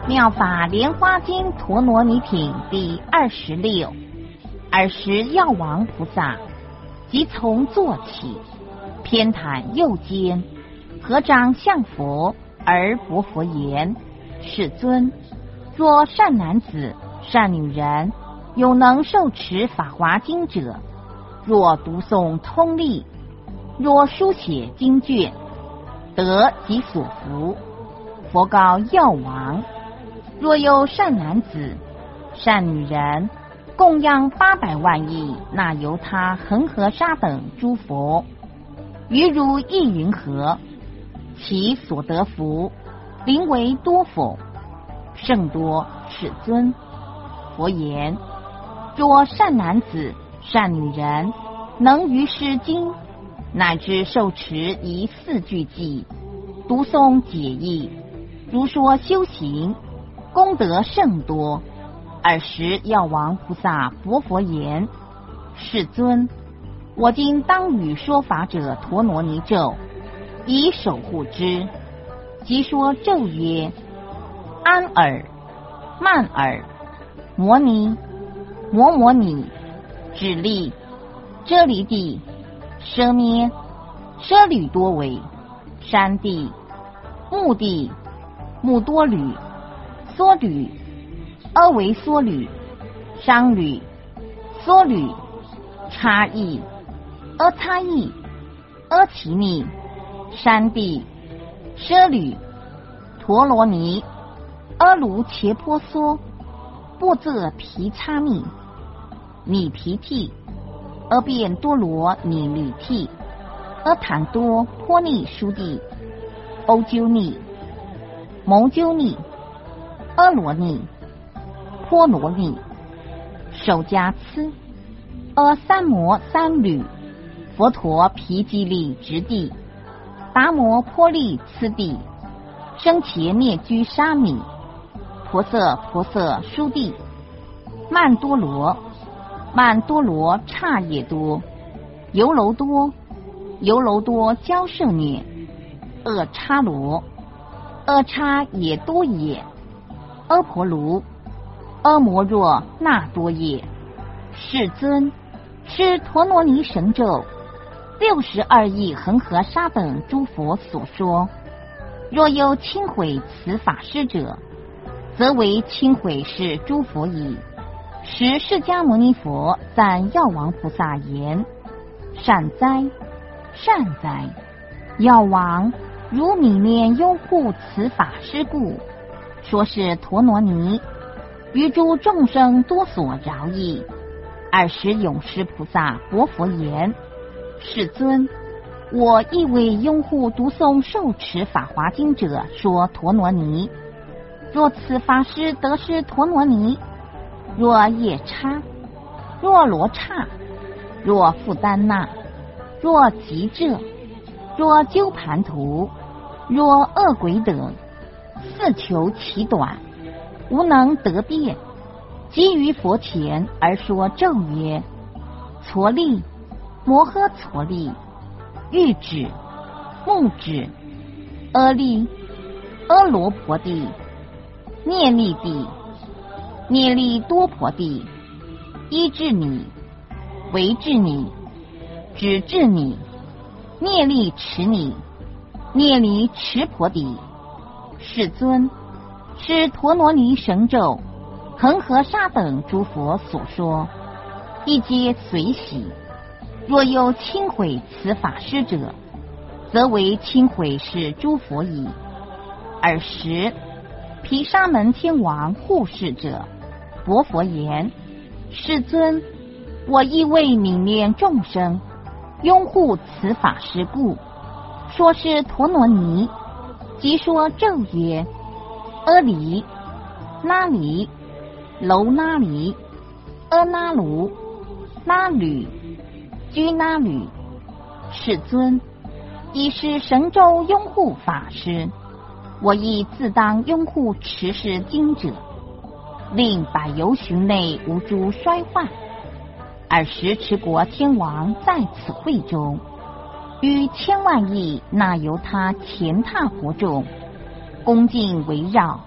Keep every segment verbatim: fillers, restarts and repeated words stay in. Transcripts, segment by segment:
妙法莲花经陀罗尼品第二十六。尔时药王菩萨即从坐起，偏袒右肩，合掌向佛，而薄佛言：世尊，若善男子、善女人，有能受持法华经者，若读诵通历，若书写经卷，得其所福。佛告药王：若有善男子、善女人，供养八百万亿那由他恒河沙等诸佛，于如意云何？其所得福，灵为多否？甚多，世尊。佛言：若善男子、善女人，能于诗经乃至受持一四句偈，读诵解义，如说修行，功德甚多。尔时药王菩萨薄佛言：世尊，我今当与说法者陀罗尼咒，以守护之。即说咒曰：安尔、曼尔、摩尼、摩摩尼、指利、遮离地、奢咩、奢吕多维、山地、目地、目多吕、梭吕、阿维梭吕、商吕、梭吕、差异、阿差异、阿奇尼、山地、奢吕、陀罗尼、阿卢切婆娑、布泽毗叉密、尼毗替、阿变多罗尼吕替、阿坦多波尼舒地、欧鸠尼、牟鸠尼、阿罗尼、波罗尼、手迦笞、阿三摩三吕、佛陀毗基利直地、达摩波利次第、生伽灭居沙弥、婆瑟婆瑟舒地、曼多罗、曼多罗刹也多、尤楼多、尤楼多交舍涅、厄叉罗、厄叉也多也、阿婆卢、阿摩若那多也。世尊，是陀罗尼神咒，六十二亿恒河沙等诸佛所说。若有轻毁此法师者，则为轻毁是诸佛矣。时释迦牟尼佛赞药王菩萨言：善哉，善哉！药王，如泯念拥护此法师故，说是陀罗尼，于诸众生多所饶益。尔时勇施菩萨薄佛言：世尊，我亦为拥护读诵受持法华经者说陀罗尼。若此法师得失陀罗尼，若夜叉，若罗刹，若富丹那，若吉遮，若鸠盘荼，若恶鬼等，四求其短，无能得辩，即于佛前而说咒曰：矬利、摩诃矬利、玉指、木指、阿利、阿罗婆地、涅利地、涅利多婆地、依智你、为智你、指智你、涅利持你、涅利持婆地。世尊，是陀罗尼神咒，恒河沙等诸佛所说，一皆随喜。若有轻毁此法师者，则为轻毁是诸佛矣。尔时毗沙门天王护世者薄佛言：世尊，我亦为泯念众生，拥护此法师故，说是陀罗尼，即说咒曰：阿离、那离、楼那离、阿那卢、那吕、居那吕。世尊，以是神咒拥护法师，我亦自当拥护持是经者，令百由旬内无诸衰患。尔时持国天王在此会中，于千万亿那由他前踏国众恭敬围绕，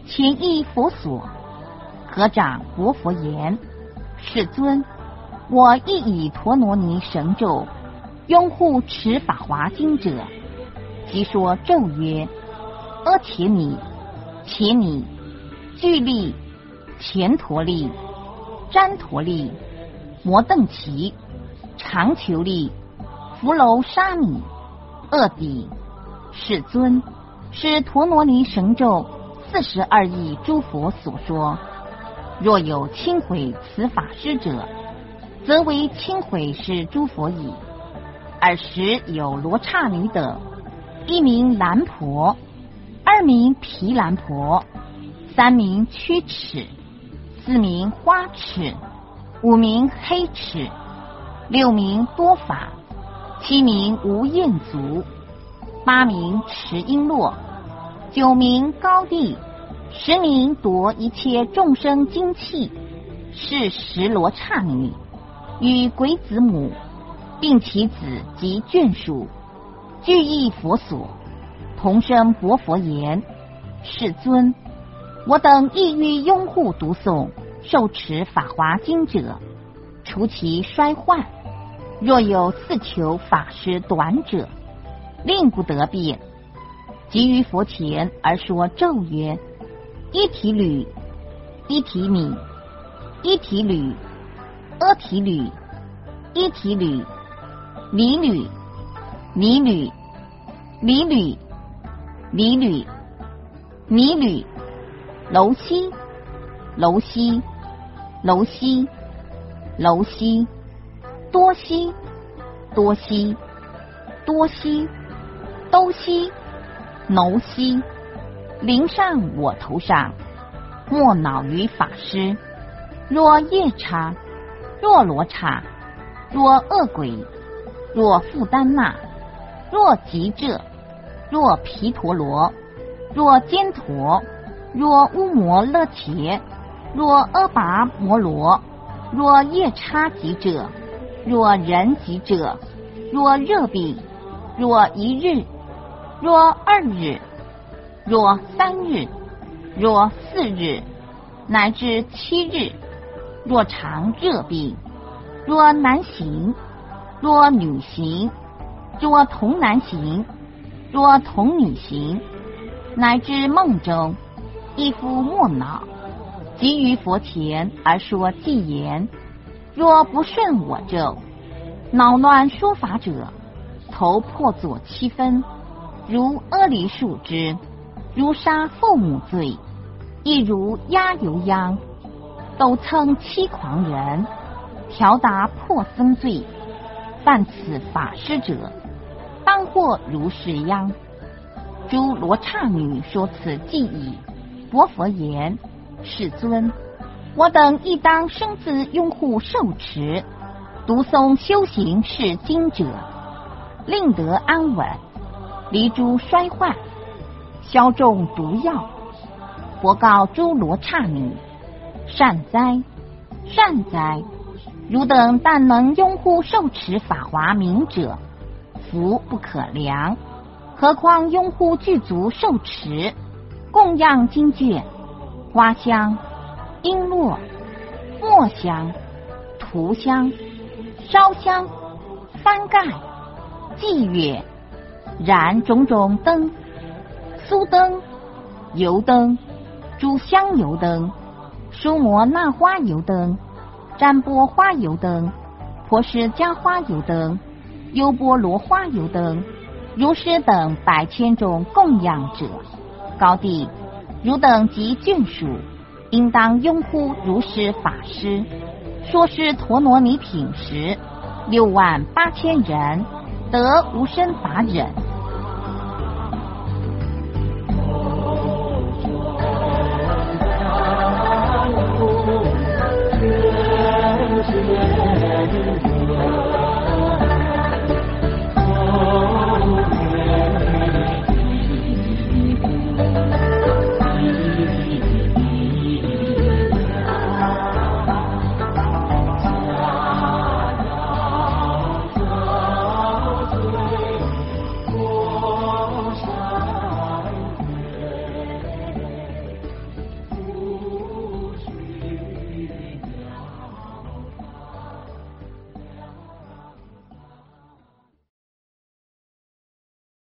前依佛所，合掌薄佛言：世尊，我亦以陀罗尼神咒拥护持法华经者，即说咒曰：阿伽尼、伽尼、俱利、乾陀利、旃陀利、摩邓奇、长球利、福楼沙弥、厄底。世尊，是陀罗尼神咒四十二亿诸佛所说。若有轻毁此法师者，则为轻毁是诸佛矣。尔时有罗刹女等，一名蓝婆，二名毗蓝婆，三名曲齿，四名花齿，五名黑齿，六名多法，七名无厌足，八名持璎珞，九名高地，十名夺一切众生精气，是十罗刹女，与鬼子母，并其子及眷属，俱诣佛所，同声薄佛言：世尊，我等亦欲拥护读诵受持法华经者，除其衰患。若有四求法师短者，令不得变。即于佛前而说咒曰：伊提吕、伊提米、伊提吕、阿提吕、伊提吕、弥吕、弥吕、弥吕、弥吕、弥吕、楼西、楼西、楼西、楼西、多西、多西、多西、都西、奴西，临上我头上，莫恼于法师。若夜叉，若罗刹，若恶鬼，若富丹那，若吉者，若毗陀罗，若坚陀，若乌摩勒伽，若阿拔摩罗，若夜叉吉者，若人吉者，若热病，若一日，若二日，若三日，若四日，乃至七日，若常热病，若男行，若女行，若童男行，若童女行，乃至梦中，亦复莫恼。即于佛前而说偈言：若不顺我咒，恼乱说法者，头破左七分，如阿梨树枝，如杀父母罪，亦如压油殃，斗称欺狂人，调达破僧罪。犯此法师者，当获如是殃。诸罗刹女说此偈已，薄佛言：世尊，我等亦当生自拥护受持读诵修行是经者，令得安稳，离诸衰患，消众毒药。佛告诸罗刹女：善哉，善哉！汝等但能拥护受持法华明者，福不可量。何况拥护具足受持，供养经卷、花香、璎珞、墨香、涂香、烧香、翻盖、祭月，燃种种灯、酥灯、油灯、诸香油灯、舒摩那花油灯、占波花油灯、婆施迦花油灯、优波罗花油灯，如是等百千种供养者。高地，汝等及眷属，应当拥护如是法师。说是陀罗尼品时，六万八千人得无生法忍。